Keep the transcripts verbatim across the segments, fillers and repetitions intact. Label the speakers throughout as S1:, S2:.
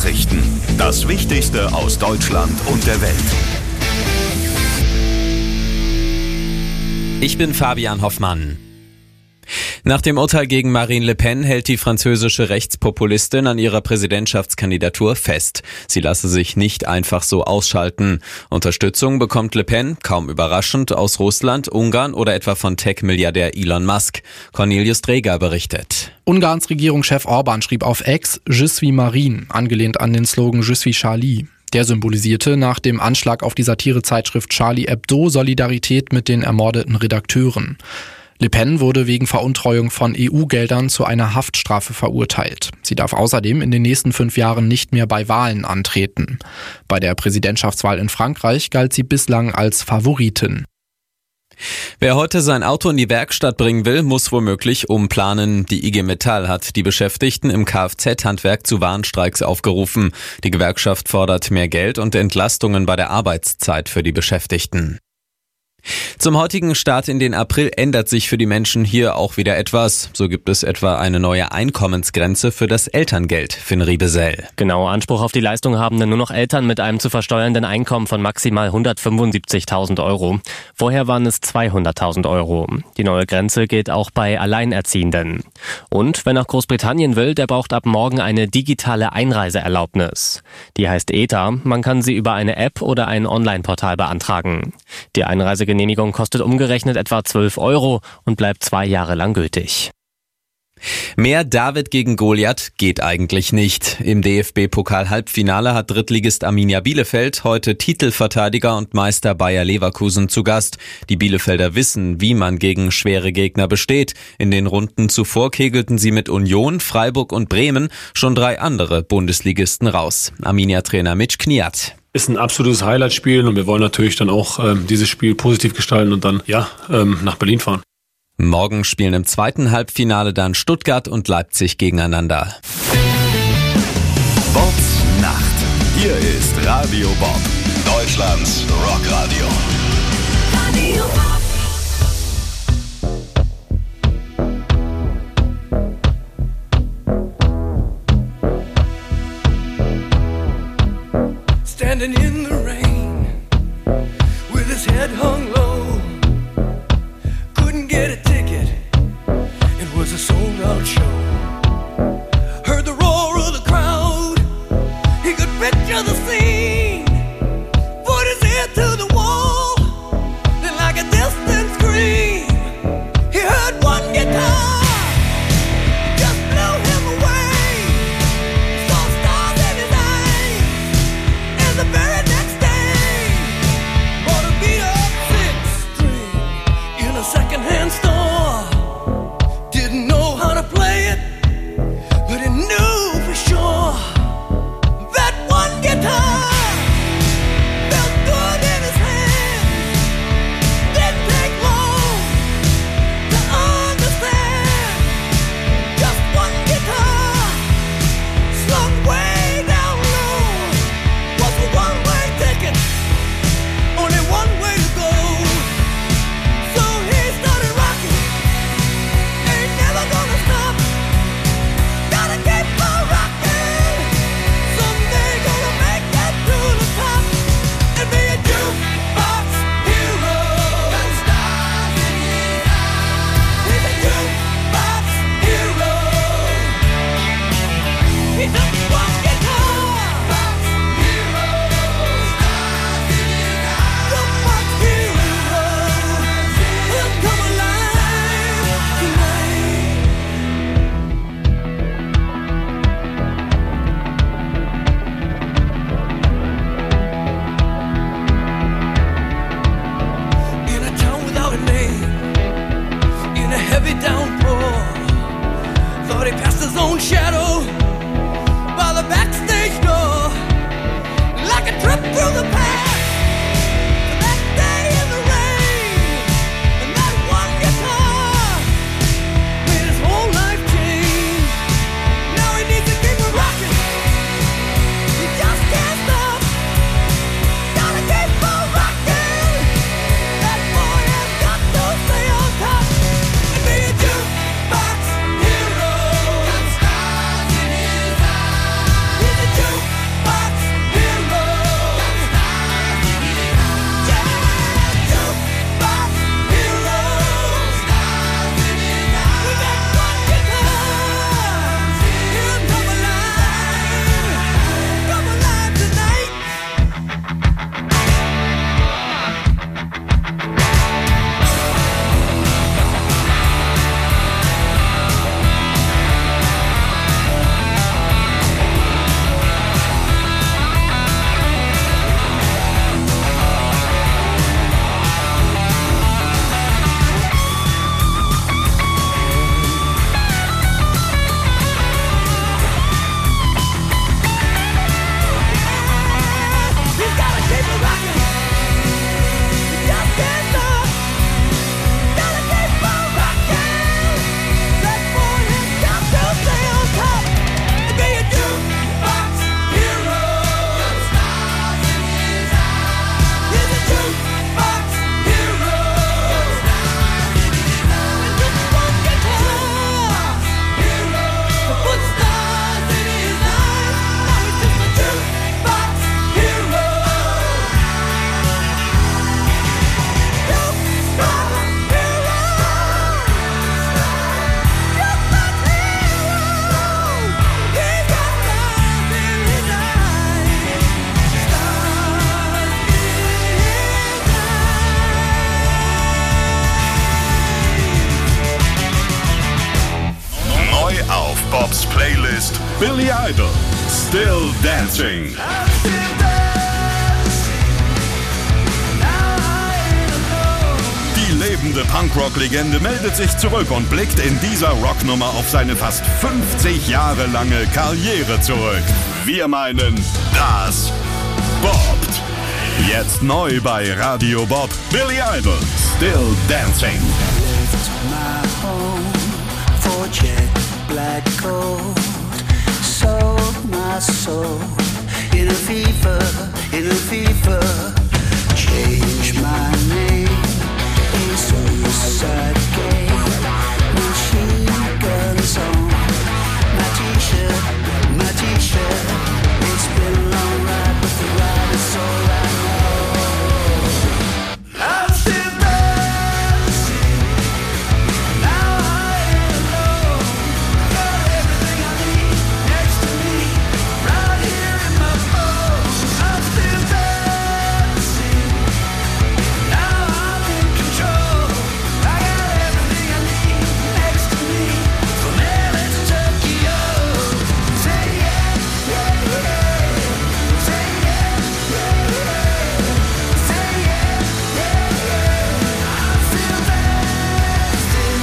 S1: Nachrichten. Das Wichtigste aus Deutschland und der Welt.
S2: Ich bin Fabian Hoffmann. Nach dem Urteil gegen Marine Le Pen hält die französische Rechtspopulistin an ihrer Präsidentschaftskandidatur fest. Sie lasse sich nicht einfach so ausschalten. Unterstützung bekommt Le Pen, kaum überraschend, aus Russland, Ungarn oder etwa von Tech-Milliardär Elon Musk. Cornelius Dreger berichtet.
S3: Ungarns Regierungschef Orban schrieb auf X Je suis Marine, angelehnt an den Slogan Je suis Charlie. Der symbolisierte nach dem Anschlag auf die Satirezeitschrift Charlie Hebdo Solidarität mit den ermordeten Redakteuren. Le Pen wurde wegen Veruntreuung von E U-Geldern zu einer Haftstrafe verurteilt. Sie darf außerdem in den nächsten fünf Jahren nicht mehr bei Wahlen antreten. Bei der Präsidentschaftswahl in Frankreich galt sie bislang als Favoritin.
S2: Wer heute sein Auto in die Werkstatt bringen will, muss womöglich umplanen. Die I G Metall hat die Beschäftigten im Kfz-Handwerk zu Warnstreiks aufgerufen. Die Gewerkschaft fordert mehr Geld und Entlastungen bei der Arbeitszeit für die Beschäftigten. Zum heutigen Start in den April ändert sich für die Menschen hier auch wieder etwas. So gibt es etwa eine neue Einkommensgrenze für das Elterngeld, Finn Riebesell.
S4: Genau, Anspruch auf die Leistung haben dann nur noch Eltern mit einem zu versteuernden Einkommen von maximal hundertfünfundsiebzigtausend Euro. Vorher waren es zweihunderttausend Euro. Die neue Grenze gilt auch bei Alleinerziehenden. Und wer nach Großbritannien will, der braucht ab morgen eine digitale Einreiseerlaubnis. Die heißt E T A, man kann sie über eine App oder ein Online-Portal beantragen. Die Einreise Genehmigung kostet umgerechnet etwa zwölf Euro und bleibt zwei Jahre lang gültig.
S2: Mehr David gegen Goliath geht eigentlich nicht. Im D F B-Pokal-Halbfinale hat Drittligist Arminia Bielefeld heute Titelverteidiger und Meister Bayer Leverkusen zu Gast. Die Bielefelder wissen, wie man gegen schwere Gegner besteht. In den Runden zuvor kegelten sie mit Union, Freiburg und Bremen schon drei andere Bundesligisten raus. Arminia-Trainer Mitch Kniat.
S5: Ist ein absolutes Highlight-Spiel und wir wollen natürlich dann auch ähm, dieses Spiel positiv gestalten und dann ja ähm, nach Berlin fahren.
S2: Morgen spielen im zweiten Halbfinale dann Stuttgart und Leipzig gegeneinander.
S1: Bobs Nacht. Hier ist Radio Bob, Deutschlands Rockradio. Radio
S6: Standing in the rain, with his head hung low, couldn't get a ticket, it was a sold-out show. Heard the roar of the crowd, he could picture the scene, put his ear to the wall, then like a distant scream, he heard one guitar. Second-hand store, didn't know how to play it, but he knew for sure that one guitar
S1: Idol, Still Dancing. Die lebende Punkrock-Legende meldet sich zurück und blickt in dieser Rocknummer auf seine fast fünfzig Jahre lange Karriere zurück. Wir meinen, das boppt. Jetzt neu bei Radio Bob, Billy Idol, Still Dancing.
S7: My home for jet black gold, sold my soul in a fever, in a fever. Change my name, a suicide game. Machine guns on my t-shirt, my t-shirt. It's been a long ride, but the ride is all I know. I'm still dancing. Now I ain't alone. Got everything I need next to me, right here in my phone. I'm still dancing. Now I'm in control. I got everything I need next to me, from L A to Tokyo. Say yeah, yeah, yeah. Say yeah, yeah, yeah. Say yeah, yeah, yeah. I'm still dancing.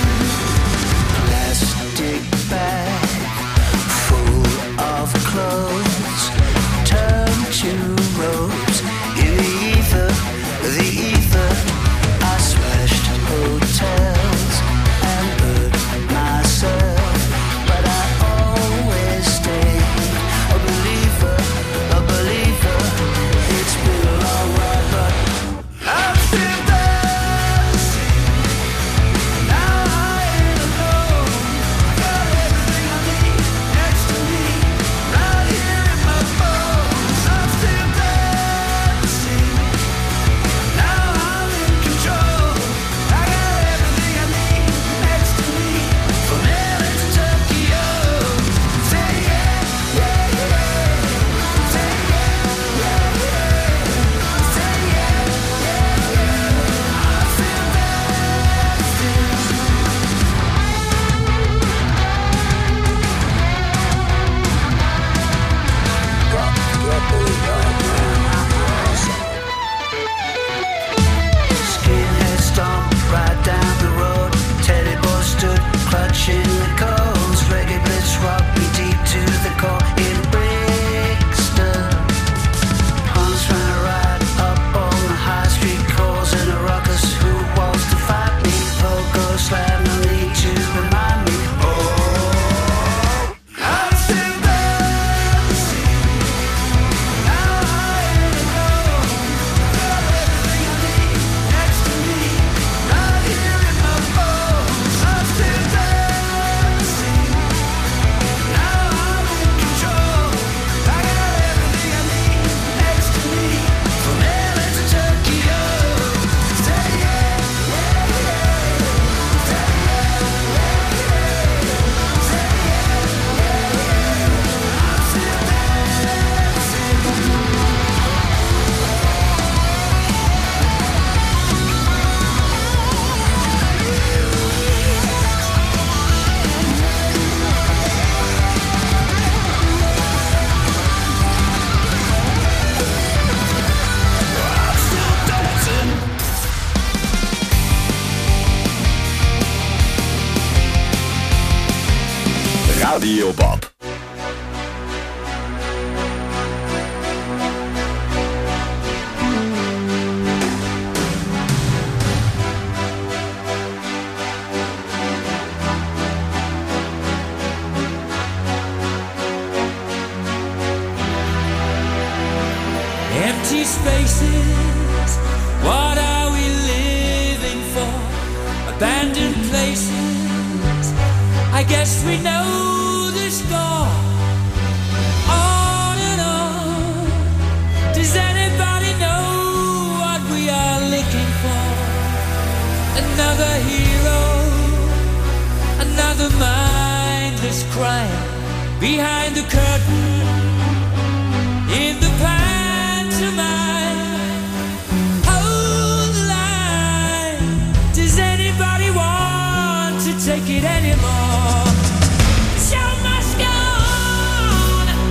S7: Plastic bag full of clothes turn to ropes in the ether, the ether. I smashed hotels and hurt myself, but I always stayed a believer, a believer. It's been a long ride, but I'm still dancing. Now I ain't alone. Got everything I need next to me, right here in my phone. I'm still dancing. Now I'm in control. I got everything I need next to me, from L A to Tokyo. Say yeah, yeah, yeah. Say yeah, yeah, yeah. Say yeah, yeah, yeah. I'm still dancing. Skinhead stomped right down the road. Teddy boy stood clutching the coals. Reggae blitz rocked me deep to the core in Brixton. Punks ran a ride up on the high street, causing a ruckus. Who wants to fight me? Pogo slam, no need to remind me. Oh, I'm still dancing. Now I ain't alone. Got everything I need next to me, right here in my phone. I'm still dancing. Now I'm in control. I got everything I need next to me, from L A to Tokyo. Say yeah, yeah, yeah. Say yeah, yeah, yeah. Say yeah, yeah, yeah. I'm still dancing.
S1: Radio Bob.
S8: Empty spaces, what are we living for? Abandoned places, I guess we know the score. On and on, does anybody know what we are looking for? Another hero, another mindless crime behind the curtain, in the pantomime. Hold the line, does anybody want to take it anymore? The show must go on.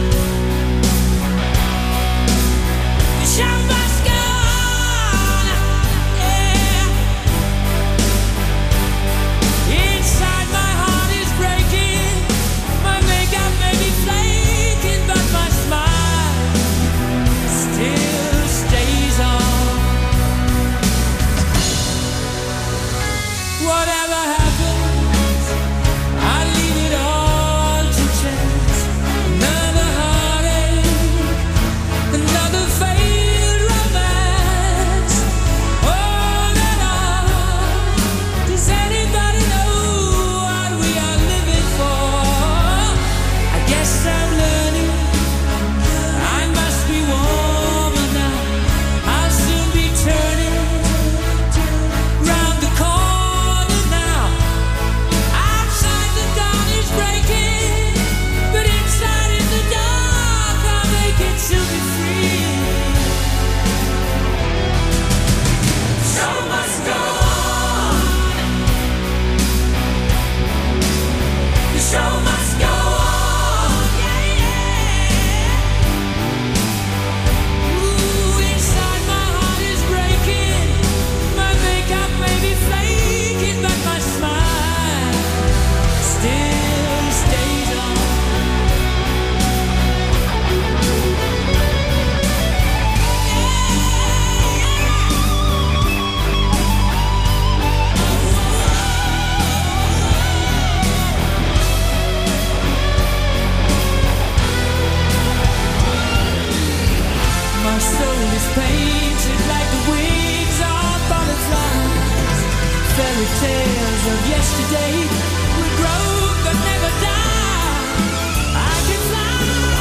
S8: fairy tales of yesterday will grow but never die. I can fly,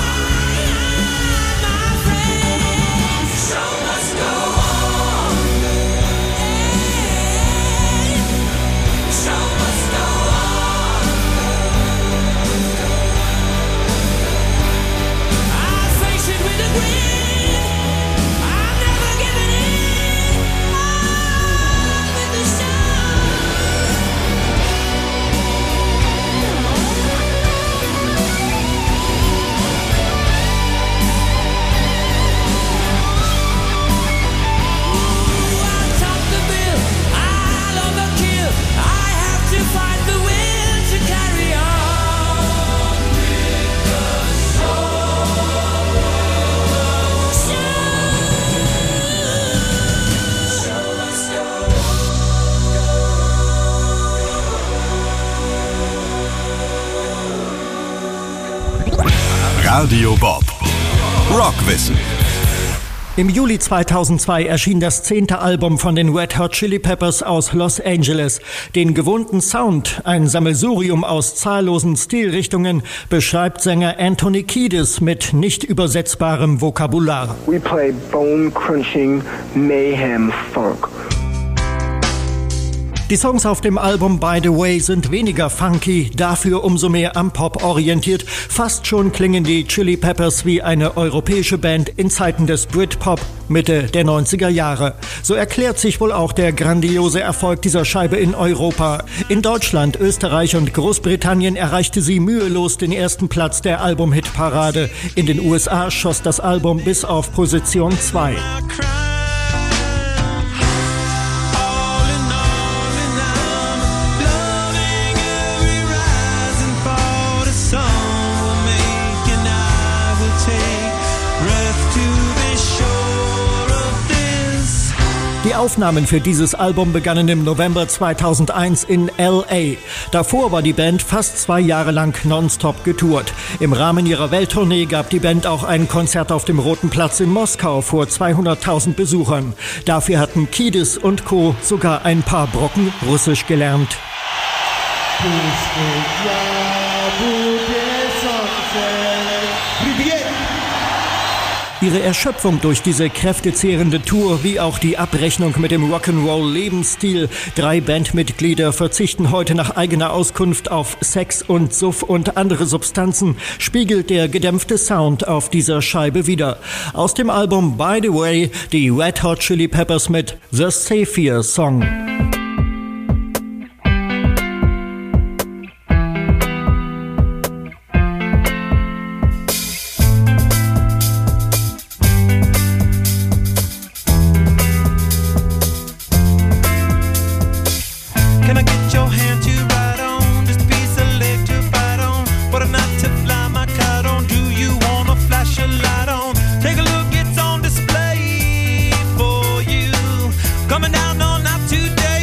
S8: my friend. Show must go on. Yeah. Show must go on. I face it with a grin. I'm never giving in. On with the
S1: Radio Bob. Rockwissen.
S9: Im Juli zweitausendzwei erschien das zehnte Album von den Red Hot Chili Peppers aus Los Angeles. Den gewohnten Sound, ein Sammelsurium aus zahllosen Stilrichtungen, beschreibt Sänger Anthony Kiedis mit nicht übersetzbarem Vokabular.
S10: We play bone-crunching mayhem funk.
S9: Die Songs auf dem Album By the Way sind weniger funky, dafür umso mehr am Pop orientiert. Fast schon klingen die Chili Peppers wie eine europäische Band in Zeiten des Britpop Mitte der neunziger Jahre. So erklärt sich wohl auch der grandiose Erfolg dieser Scheibe in Europa. In Deutschland, Österreich und Großbritannien erreichte sie mühelos den ersten Platz der Album-Hit-Parade. In den U S A schoss das Album bis auf Position zwei. Die Aufnahmen für dieses Album begannen im November zweitausendeins in L A. Davor war die Band fast zwei Jahre lang nonstop getourt. Im Rahmen ihrer Welttournee gab die Band auch ein Konzert auf dem Roten Platz in Moskau vor zweihunderttausend Besuchern. Dafür hatten Kiedis und Co. sogar ein paar Brocken Russisch gelernt. Ihre Erschöpfung durch diese kräftezehrende Tour, wie auch die Abrechnung mit dem Rock'n'Roll-Lebensstil. Drei Bandmitglieder verzichten heute nach eigener Auskunft auf Sex und Suff und andere Substanzen, spiegelt der gedämpfte Sound auf dieser Scheibe wider. Aus dem Album By the Way, die Red Hot Chili Peppers mit The Savior Song.
S8: Coming down on not today.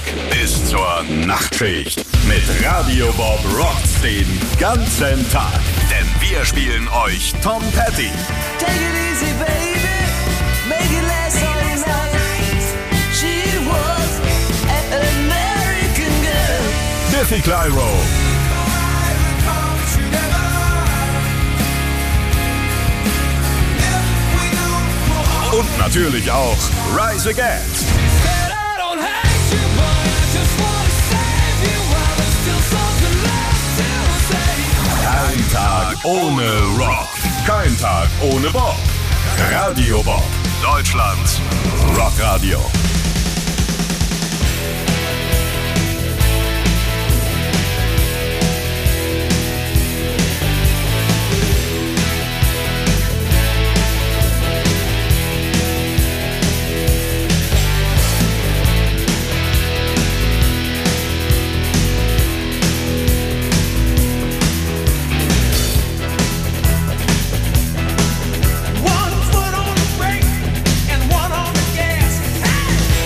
S1: bis zur Nachtschicht. Mit Radio Bob rockt's den ganzen Tag. Denn wir spielen euch Tom Petty.
S6: Take it easy, baby. Make it last all night. She was an American girl.
S1: Biffy Clyro. Und natürlich auch Rise Against. Kein Tag ohne Rock. Kein Tag ohne Bob. Radio Bob. Deutschlands Rockradio.
S6: One foot on the brake and one on the gas. Hey!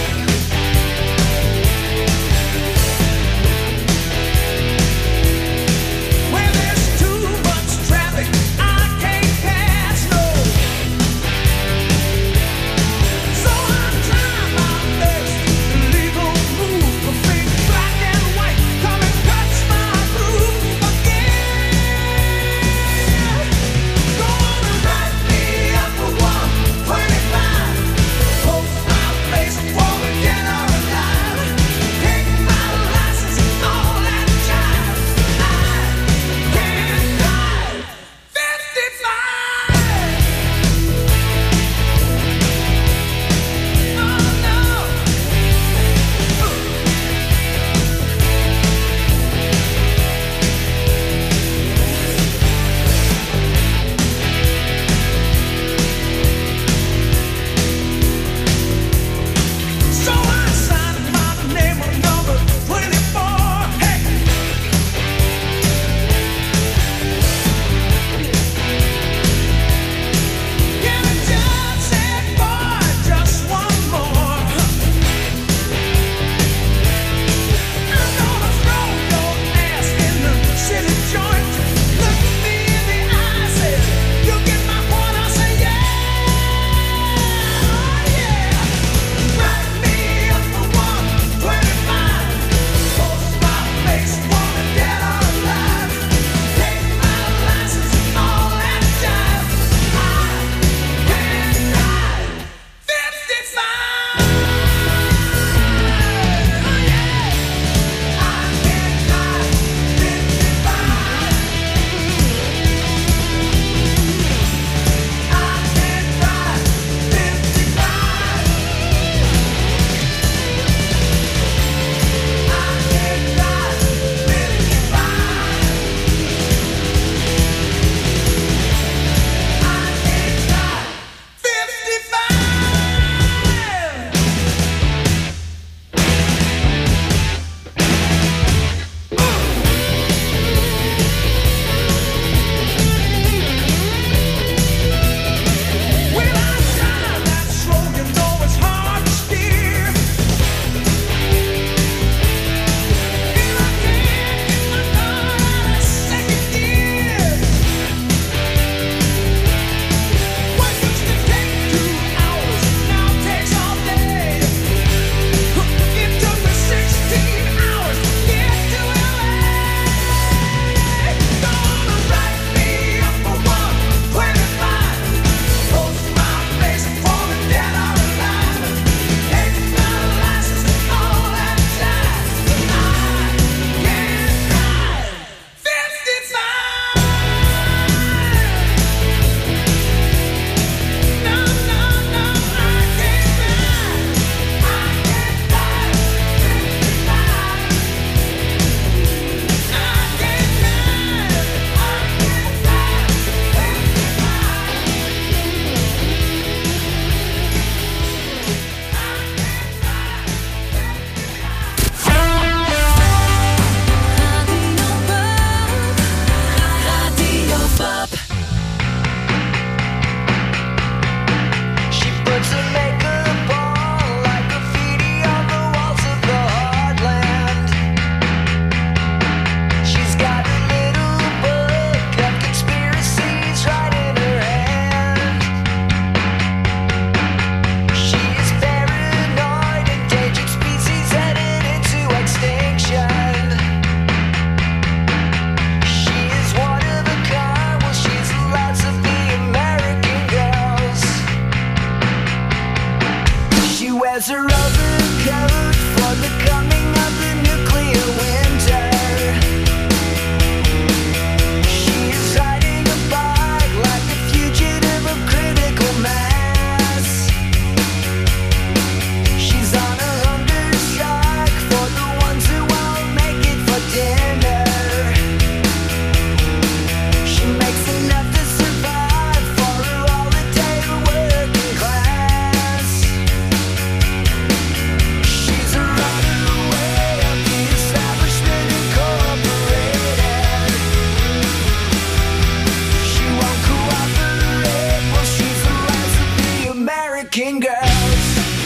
S6: American girls.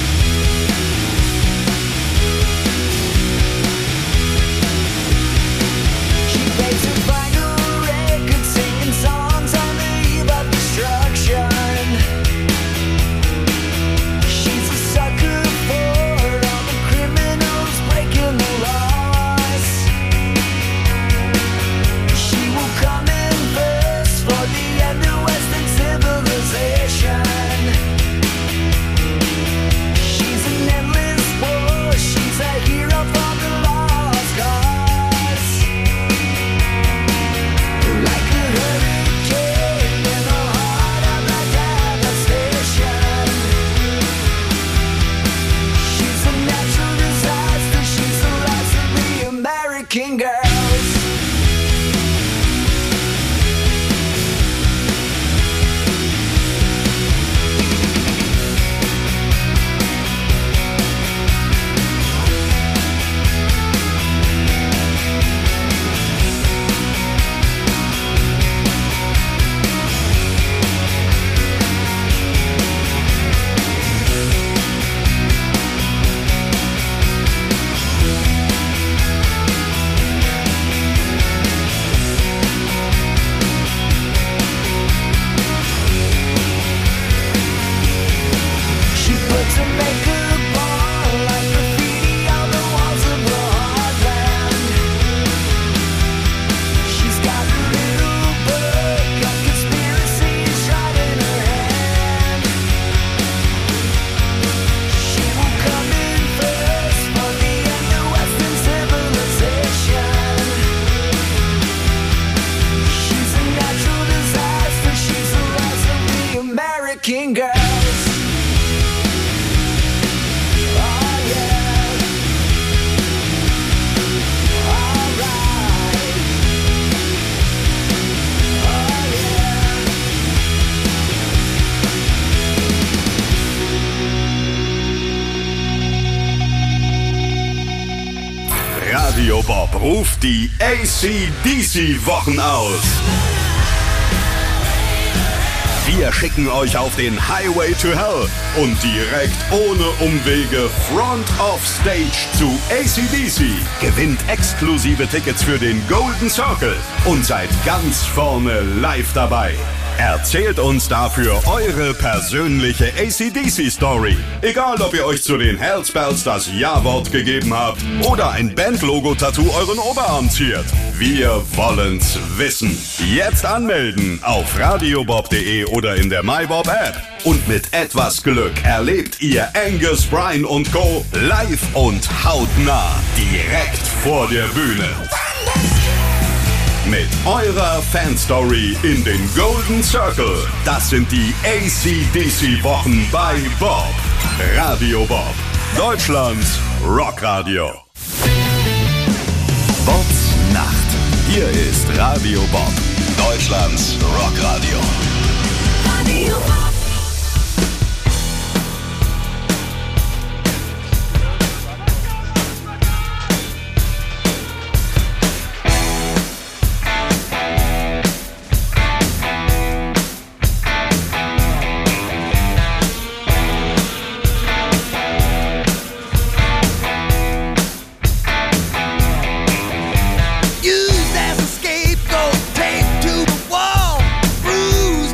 S6: She plays her final record, singing songs on the eve of destruction. She's a sucker for all the criminals breaking the laws. She will come in first for the end of Western civilization. She's an endless war, she's a hero for the lost cause. Like a hurricane in the heart of the devastation. She's a natural disaster, she's the last of the American girls. She puts her makeup on like graffiti on the walls of the heartland. She's got a little book of conspiracies right in her hand. She will come in first for the end of Western civilization. She's a natural disaster, she's the last of the American girls. Oh yeah. Alright. Oh yeah.
S1: Radio Bob ruft die A C D C-Wochen aus. Wir schicken euch auf den Highway to Hell und direkt ohne Umwege Front of Stage zu A C D C. Gewinnt exklusive Tickets für den Golden Circle und seid ganz vorne live dabei. Erzählt uns dafür eure persönliche A C D C-Story. Egal, ob ihr euch zu den Hellspells das Ja-Wort gegeben habt oder ein Bandlogo-Tattoo euren Oberarm ziert. Wir wollen's wissen. Jetzt anmelden auf radiobob punkt de oder in der MyBob-App. Und mit etwas Glück erlebt ihr Angus, Bryan und Co. live und hautnah direkt vor der Bühne. Mit eurer Fanstory in den Golden Circle. Das sind die A C D C-Wochen bei Bob. Radio Bob. Deutschlands Rockradio. Bobs Nacht. Hier ist Radio Bob. Deutschlands Rockradio. Radio Bob.
S6: Used as a scapegoat, taped to the wall, bruised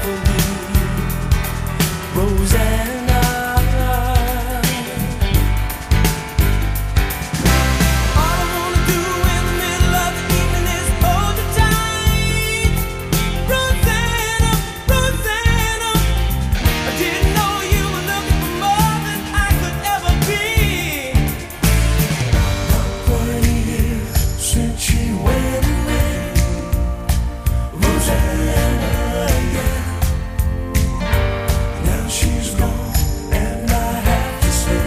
S8: for me, Rosanna. All I wanna do in the middle of the evening is hold you tight, Rosanna, Rosanna. I didn't know you were looking for more than I could ever be. Not quite a year since she went away, Rosanna, yeah. Now she's gone and I have to say,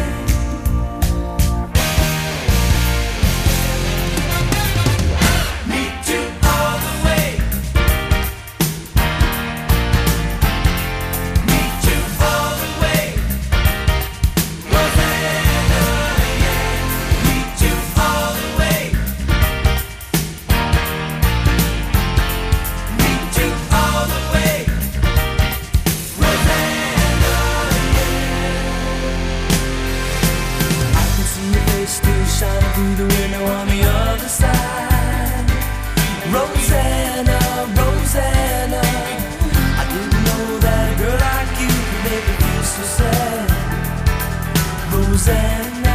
S8: meet you all the way, meet you all the way, Rosanna, yeah. Meet you all the way, meet you all the way, Rosanna, yeah. I can see your face still shining through the window on the other side, Rosanna, Rosanna. I didn't know that a girl like you could make me feel so sad, Rosanna.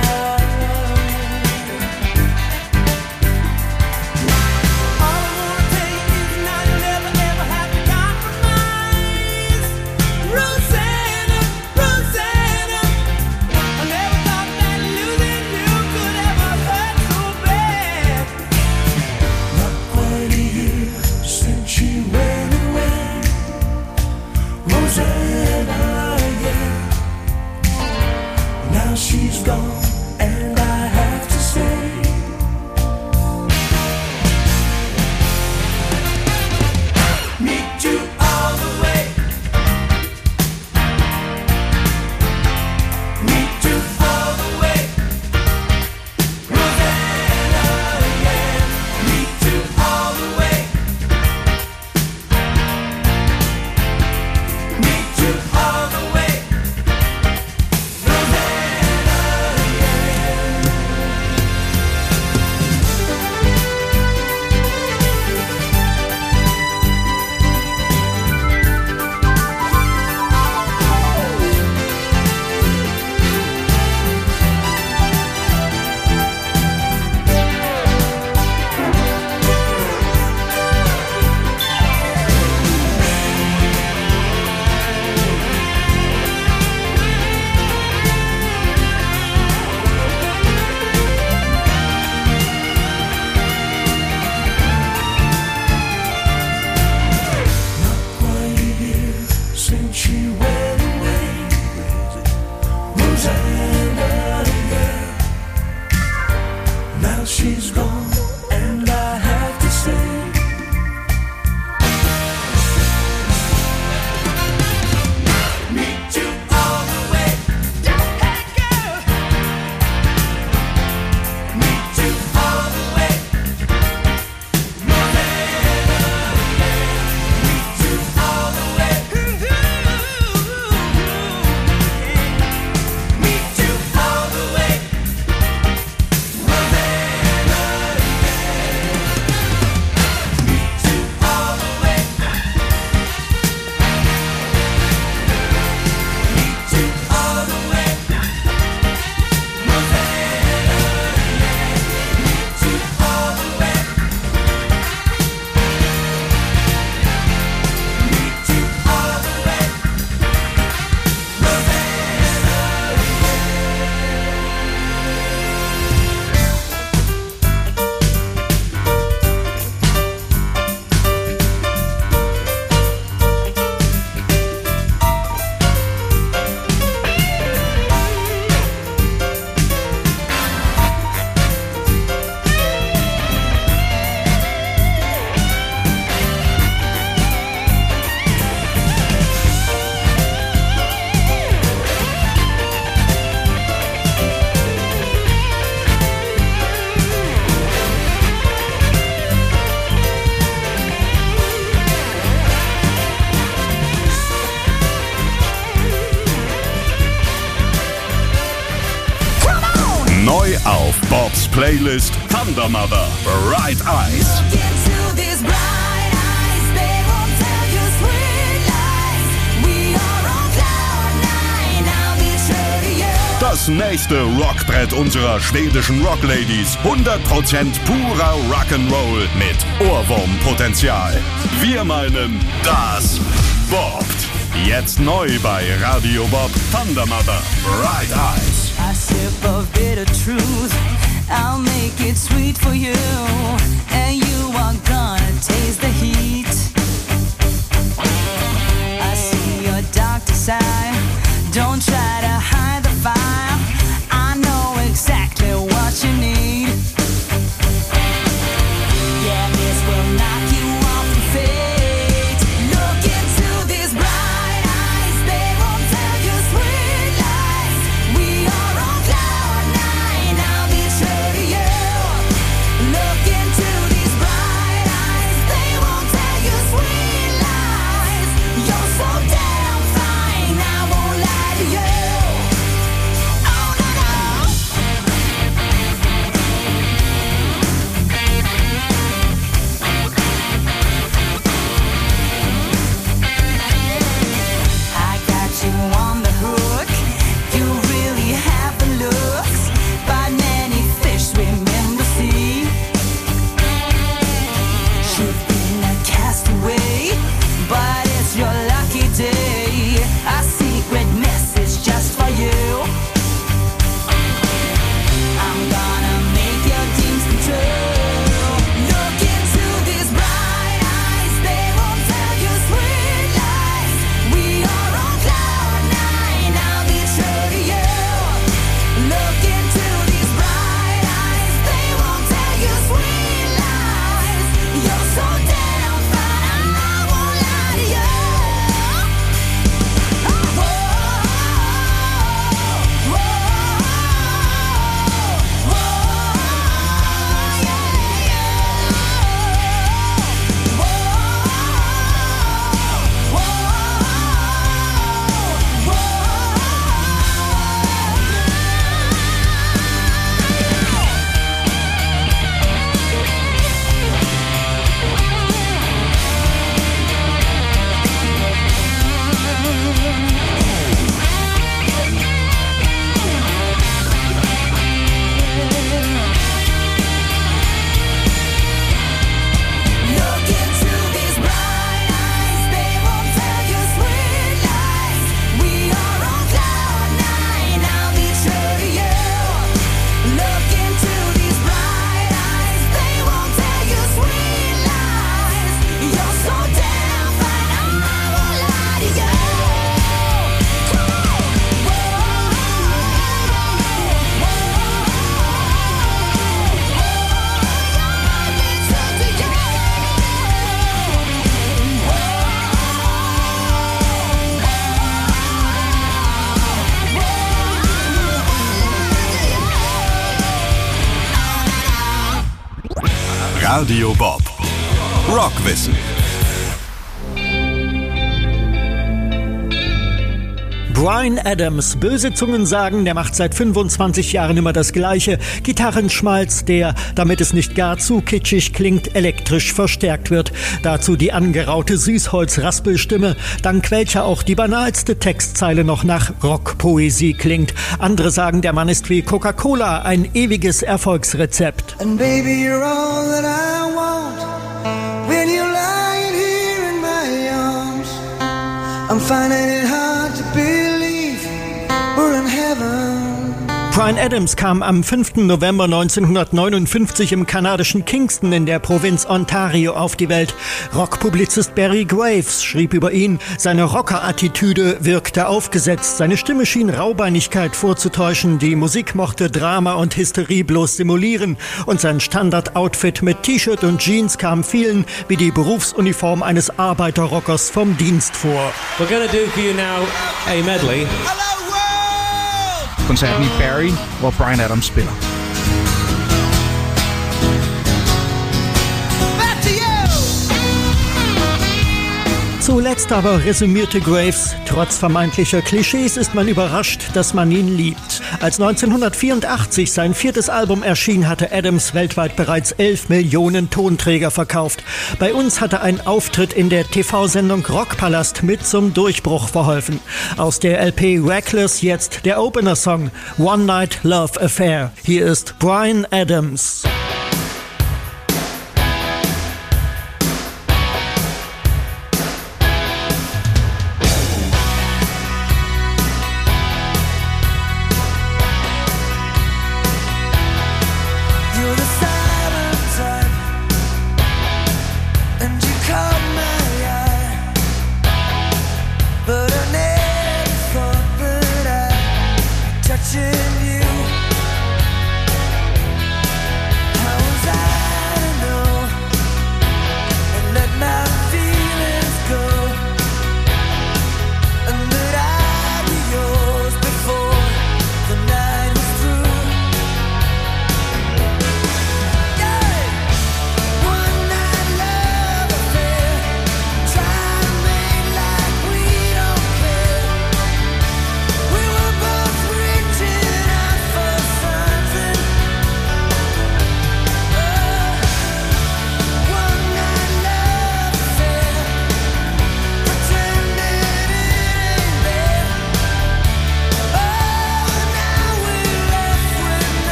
S8: All I wanna tell you is now you'll never ever have to compromise, Rosanna, Rosanna. I never thought that losing you could ever hurt so bad. Not quite a year since she went away, Rosanna, yeah. Now she's gone and I have to say, meet you all the way, meet you all the way, Rosanna, yeah. Meet you all the way, meet you all the way, Rosanna, Not quite a year since she went away, Rosanna, yeah. Now she's gone and I have to say, meet you all the way, hey girl. Meet you all the way, Rosanna, yeah. Meet you all the way, meet you all the way, Rosanna,
S1: Neu auf Bobs Playlist Thunder Mother, Bright Eyes. Das nächste Rockbrett unserer schwedischen Rockladies. hundert Prozent purer Rock'n'Roll mit Ohrwurmpotenzial. Wir meinen, das boppt. Jetzt neu bei Radio Bob, Thunder Mother, Bright Eyes.
S11: A sip of bitter truth, I'll make it sweet for you, and you are gonna taste the heat. I see your darker side, don't try to hide the fire, I know exactly what you need. Yeah, this will knock you off your feet. Look into these bright eyes, they won't tell you sweet lies. We are on cloud nine, I'll be true to you. Look into these bright eyes, they won't tell you sweet lies. You're so damn fine, I won't lie to you. Oh no no. I got you on the hook. You really have the looks, but many fish swim in the sea. You've been a castaway, but it's your lucky day. A secret message just for you. I'm gonna make your dreams come true. Look into these bright eyes, they won't tell you sweet lies. We are on cloud nine, I'll be true to you. Look into these bright eyes, they won't tell you sweet lies. You're so damn fine, I won't lie to you. Oh, whoa, whoa, whoa, yeah, yeah. Whoa, whoa, Look into these bright eyes, they won't tell you sweet lies. We are on cloud nine, I'll be true to you. Look into these bright eyes, they won't tell you sweet lies. You're so damn fine, I won't lie to you. Come on.
S1: Radio Bob. Rockwissen.
S9: Bryan Adams, böse Zungen sagen, der macht seit fünfundzwanzig Jahren immer das Gleiche. Gitarrenschmalz, der, damit es nicht gar zu kitschig klingt, elektrisch verstärkt wird. Dazu die angeraute Süßholz-Raspelstimme, dank welcher auch die banalste Textzeile noch nach Rockpoesie klingt. Andere sagen, der Mann ist wie Coca-Cola, ein ewiges Erfolgsrezept.
S6: And baby, you're all that I want. When you're lying here in my arms, I'm finding it hard to believe we're in heaven.
S9: Bryan Adams kam am fünften November neunzehnhundertneunundfünfzig im kanadischen Kingston in der Provinz Ontario auf die Welt. Rockpublizist Barry Graves schrieb über ihn, seine Rocker-Attitüde wirkte aufgesetzt, seine Stimme schien Raubeinigkeit vorzutäuschen, die Musik mochte Drama und Hysterie bloß simulieren und sein Standard-Outfit mit T-Shirt und Jeans kam vielen wie die Berufsuniform eines Arbeiterrockers vom Dienst vor.
S12: We're gonna do for you now a medley.
S13: Koncert med Barry, hvor Bryan Adams spiller.
S9: Zuletzt aber resümierte Graves, trotz vermeintlicher Klischees ist man überrascht, dass man ihn liebt. Als neunzehnhundertvierundachtzig sein viertes Album erschien, hatte Adams weltweit bereits elf Millionen Tonträger verkauft. Bei uns hatte ein Auftritt in der T V-Sendung Rockpalast mit zum Durchbruch verholfen. Aus der L P Reckless jetzt der Opener-Song One Night Love Affair. Hier ist Bryan Adams.
S11: We were both reaching our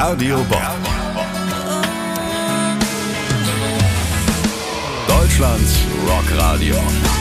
S1: Radio Bob. Deutschlands Rockradio.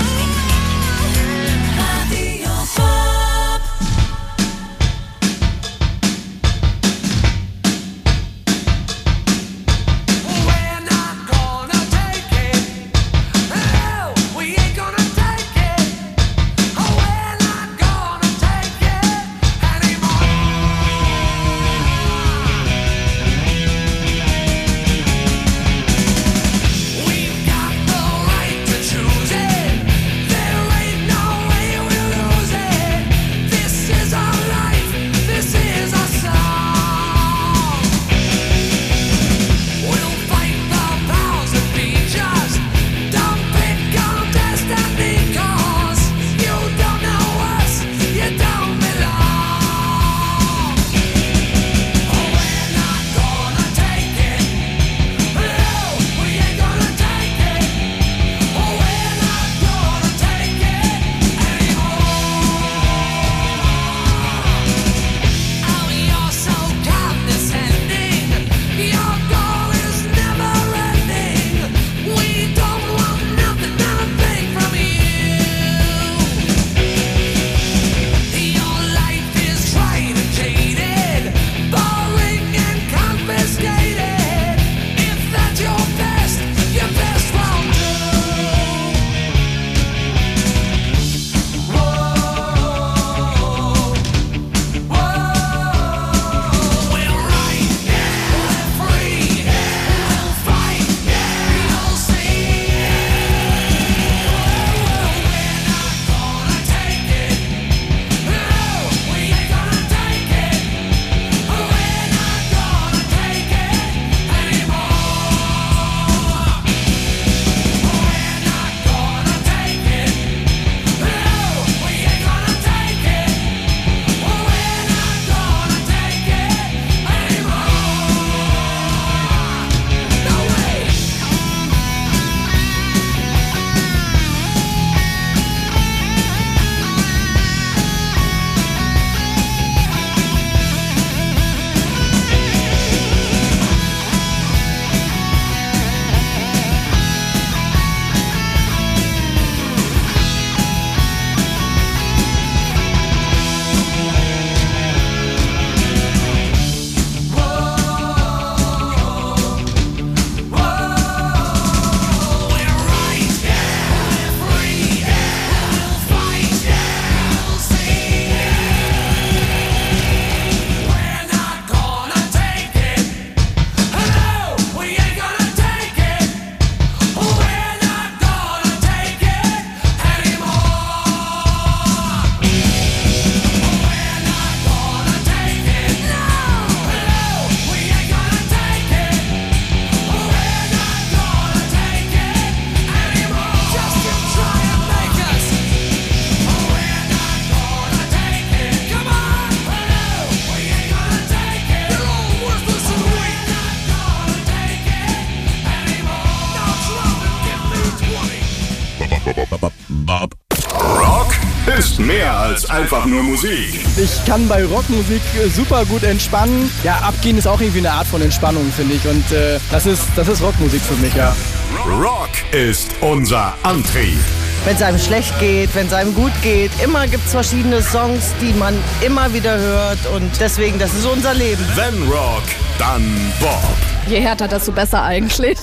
S1: Rock ist mehr als einfach nur Musik.
S14: Ich kann bei Rockmusik super gut entspannen. Ja, abgehen ist auch irgendwie eine Art von Entspannung, finde ich. Und äh, das ist, das ist Rockmusik für mich, ja.
S1: Rock ist unser Antrieb.
S15: Wenn es einem schlecht geht, wenn es einem gut geht, immer gibt es verschiedene Songs, die man immer wieder hört. Und deswegen, das ist unser Leben.
S1: Wenn Rock, dann Bob.
S16: Je härter, desto besser eigentlich.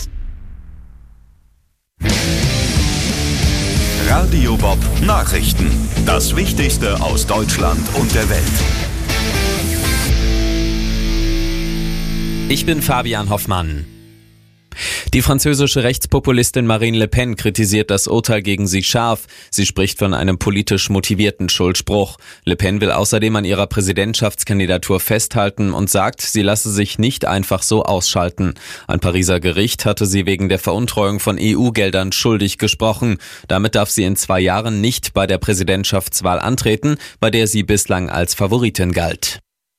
S1: Radio Bob Nachrichten. Das Wichtigste aus Deutschland und der Welt.
S2: Ich bin Fabian Hoffmann. Die französische Rechtspopulistin Marine Le Pen kritisiert das Urteil gegen sie scharf. Sie spricht von einem politisch motivierten Schuldspruch. Le Pen will außerdem an ihrer Präsidentschaftskandidatur festhalten und sagt, sie lasse sich nicht einfach so ausschalten. Ein Pariser Gericht hatte sie wegen der Veruntreuung von E U-Geldern schuldig gesprochen. Damit darf sie in zwei Jahren nicht bei der Präsidentschaftswahl antreten, bei der sie bislang als Favoritin galt.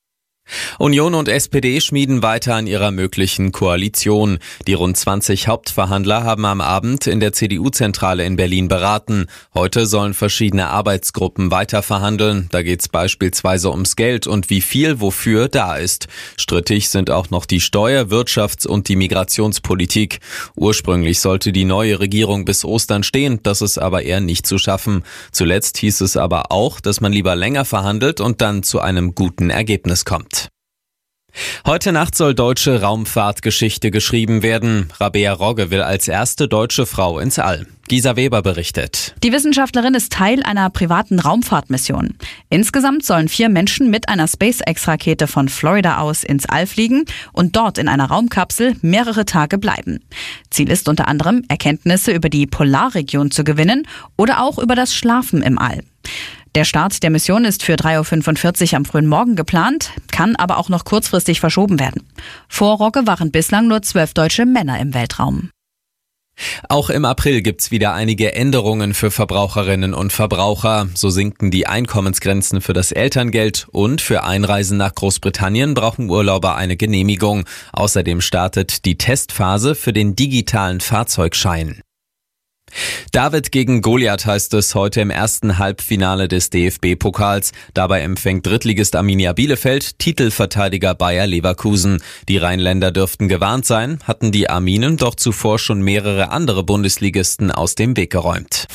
S2: Union und S P D schmieden weiter an ihrer möglichen Koalition. Die rund zwanzig Hauptverhandler haben am Abend in der C D U-Zentrale in Berlin beraten. Heute sollen verschiedene Arbeitsgruppen weiter verhandeln. Da geht es beispielsweise ums Geld und wie viel wofür da ist. Strittig sind auch noch die Steuer-, Wirtschafts- und die Migrationspolitik. Ursprünglich sollte die neue Regierung bis Ostern stehen, das ist aber eher nicht zu schaffen. Zuletzt hieß es aber auch, dass man lieber länger verhandelt und dann zu einem guten Ergebnis kommt. Heute Nacht soll deutsche Raumfahrtgeschichte geschrieben werden. Rabea Rogge will als erste deutsche Frau ins All. Gisa Weber berichtet.
S16: Die Wissenschaftlerin ist Teil einer privaten Raumfahrtmission. Insgesamt sollen vier Menschen mit einer SpaceX-Rakete von Florida aus ins All fliegen und dort in einer Raumkapsel mehrere Tage bleiben. Ziel ist unter anderem, Erkenntnisse über die Polarregion zu gewinnen oder auch über das Schlafen im All. Der Start der Mission ist für drei Uhr fünfundvierzig am frühen Morgen geplant, kann aber auch noch kurzfristig verschoben werden. Vor Rogge waren bislang nur zwölf deutsche Männer im Weltraum.
S2: Auch im April gibt's wieder einige Änderungen für Verbraucherinnen und Verbraucher. So sinken die Einkommensgrenzen für das Elterngeld und für Einreisen nach Großbritannien brauchen Urlauber eine Genehmigung. Außerdem startet die Testphase für den digitalen Fahrzeugschein. David gegen Goliath heißt es heute im ersten Halbfinale des D F B-Pokals. Dabei empfängt Drittligist Arminia Bielefeld Titelverteidiger Bayer Leverkusen. Die Rheinländer dürften gewarnt sein, hatten die Arminen doch zuvor schon mehrere andere Bundesligisten aus dem Weg geräumt.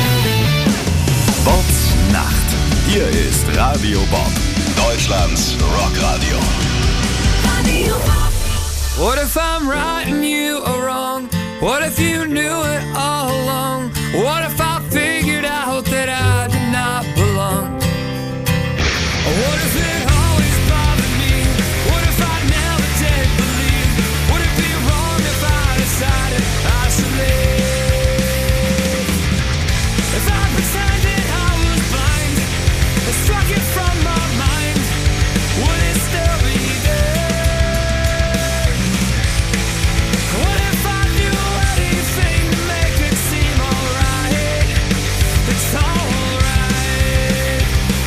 S1: Bobs Nacht. Hier ist Radio Bob, Deutschlands Rockradio.
S8: Radio Bob. What if I'm right and you are wrong? What if you knew it all along? What if I figured out that I did not belong? What if it always bothered me? What if I never did believe? Would it be wrong if I decided I should live? If I pretended I was blind and struck it from my mind, would it still be there? What if I knew anything to make it seem alright? It's alright.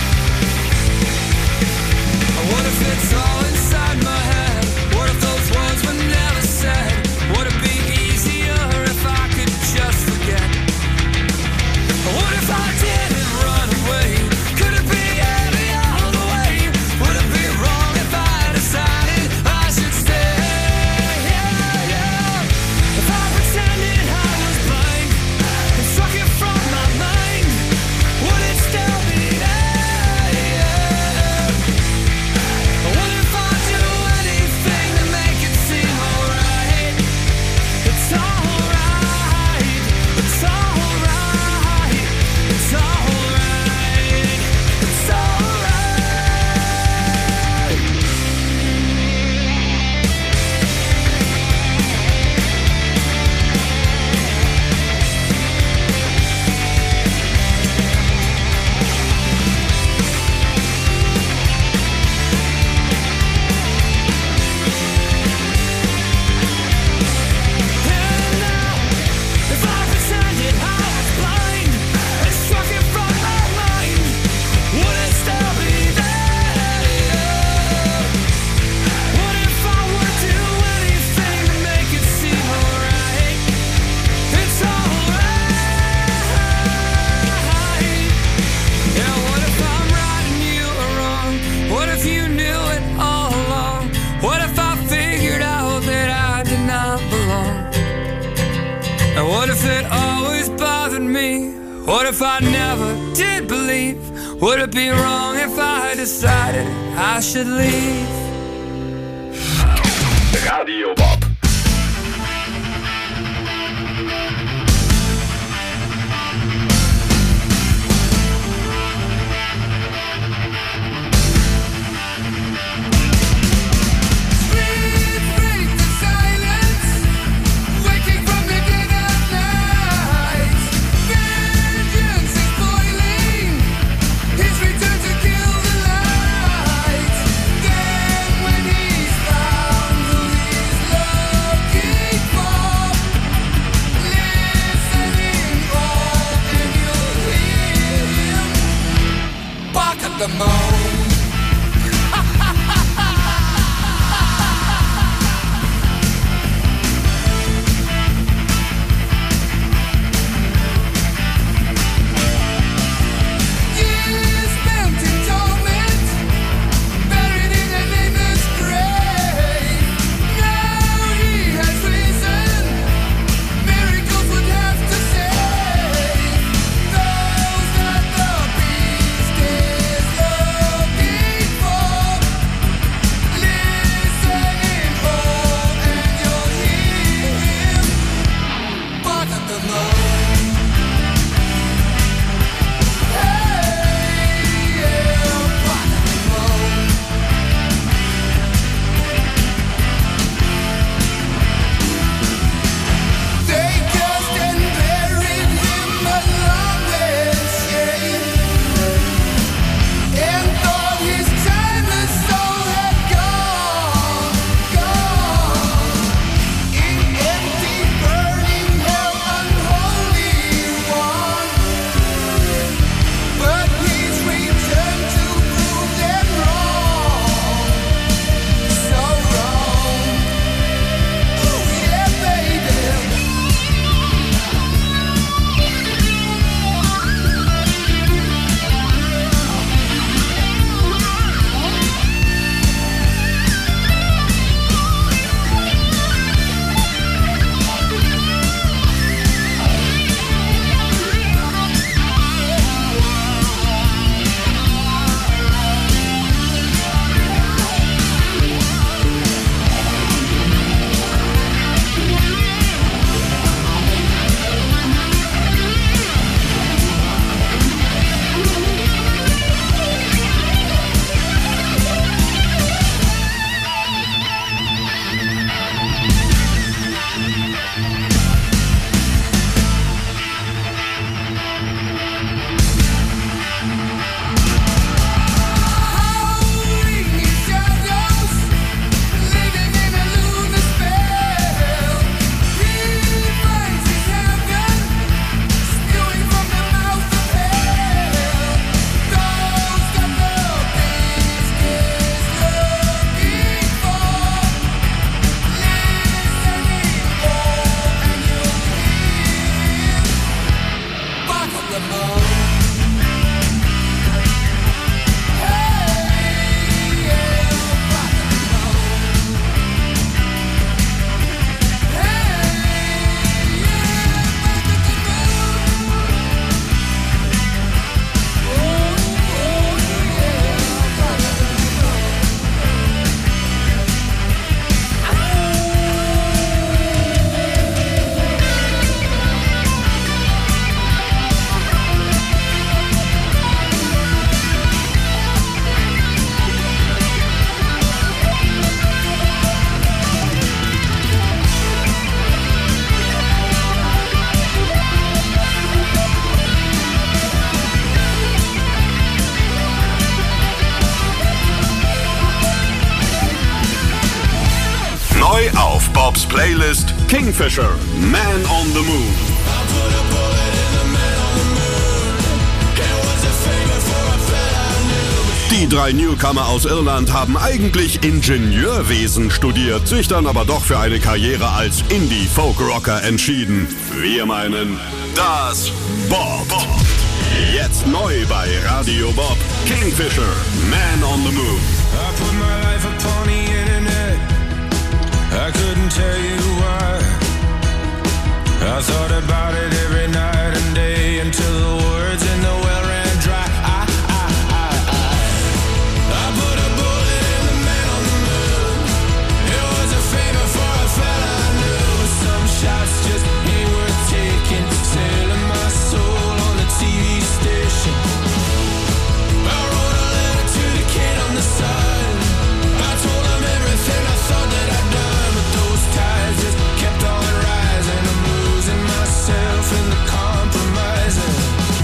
S8: What if it's all inside my head? What if those words were never said? Would it be easier if I could just forget? What if I didn't run away? Could it be any other way? Would it be wrong if I decided I should stay? Yeah, yeah. If I pretended I was blind and struck it from my mind, would it still be there? Yeah. What if I do anything to make it seem alright? It's alright. It's alright. It's alright. It's alright. If I pretended I was blind and struck it from my mind, would it still be there? What if I would do anything to make it seem alright? It's alright. Yeah, what if I'm right and you are wrong? What if you knew it all along? What if I figured out that I did not belong? And what if it always bothered me? What if I never did believe? Would it be wrong if I decided I should leave?
S1: Radio Bob.
S8: Waking from the dead of night, vengeance is boiling. His return to kill the light. Then when he's found who he's looking for, listening all and you'll hear him bark at the moon.
S1: Bobs Playlist Kingfisher, Man on the Moon. Die drei Newcomer aus Irland haben eigentlich Ingenieurwesen studiert, sich dann aber doch für eine Karriere als Indie-Folk-Rocker entschieden. Wir meinen das Bob. Jetzt neu bei Radio Bob, Kingfisher, Man on the Moon.
S17: I put my life upon the internet. I couldn't tell you why. I thought about it every night and day until the words in the well ran dry. I, I, I, I. I put a bullet in the man on the moon. It was a favor for a fella I knew. Some shots just ain't worth taking. Selling my soul on the T V station. I wrote a letter to the kid on the side. I told him everything I thought that I'd done, but those ties just kept on rising. I'm losing myself in the compromising.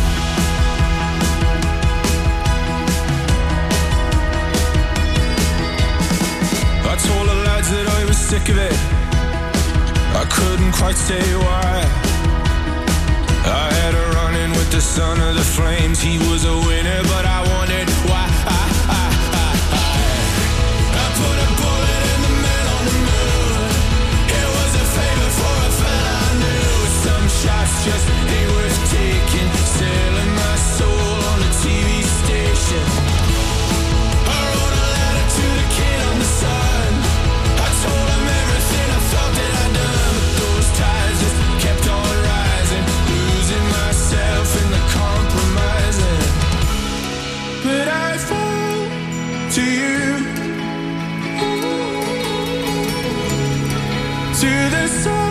S17: I told the lads that I was sick of it. I couldn't quite say why. I had a run-in with the son of the flames. He was a winner, but I wondered why. I, I, I, I. I put a bullet in the man on the moon. It was a favor for a fella I knew. Some shots just ain't worth taking. Selling my soul on the T V station. I wrote a letter to the kid on the side. I told him everything I thought that I'd done, but those ties just kept on rising. Losing myself in the compromising. But I fall to you, to the sun.